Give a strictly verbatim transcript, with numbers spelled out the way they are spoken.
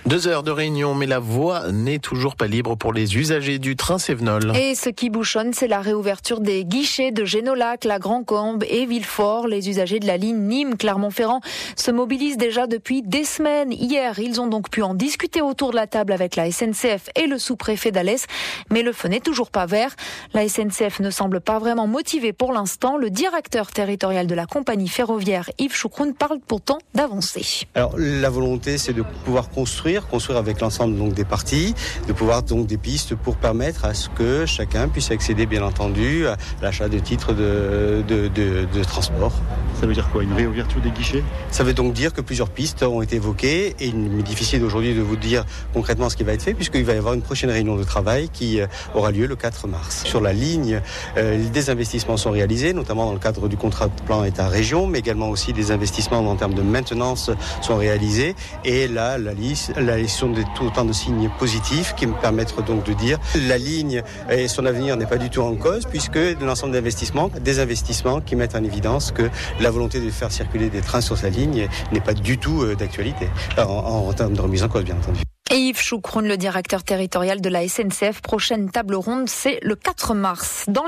Deux heures de réunion, mais la voie n'est toujours pas libre pour les usagers du train Sévenol. Et ce qui bouchonne, c'est la réouverture des guichets de Génolac, la Grand-Combe et Villefort. Les usagers de la ligne Nîmes-Clermont-Ferrand se mobilisent déjà depuis des semaines. Hier, ils ont donc pu en discuter autour de la table avec la S N C F et le sous-préfet d'Alès. Mais le feu n'est toujours pas vert. La S N C F ne semble pas vraiment motivée pour l'instant. Le directeur territorial de la compagnie ferroviaire, Yves Choucroune, parle pourtant d'avancer. Alors, la volonté, c'est de pouvoir construire, construire avec l'ensemble donc des parties, de pouvoir donc des pistes pour permettre à ce que chacun puisse accéder, bien entendu, à l'achat de titres de, de, de, de transport. Ça veut dire quoi, une réouverture des guichets ? Ça veut donc dire que plusieurs pistes ont été évoquées et il m'est difficile aujourd'hui de vous dire concrètement ce qui va être fait puisqu'il va y avoir une prochaine réunion de travail qui aura lieu le quatre mars. Sur la ligne, euh, des investissements sont réalisés, notamment dans le cadre du contrat de plan État-région, mais également aussi des investissements en termes de maintenance sont réalisés et là, la liste, la liste de tout autant de signes positifs qui me permettent donc de dire la ligne et son avenir n'est pas du tout en cause puisque l'ensemble d'investissements, des investissements qui mettent en évidence que la volonté de faire circuler des trains sur sa ligne n'est pas du tout d'actualité, en, en, en termes de remise en cause bien entendu. Et Yves Choucroune, le directeur territorial de la S N C F, prochaine table ronde, c'est le quatre mars. Dans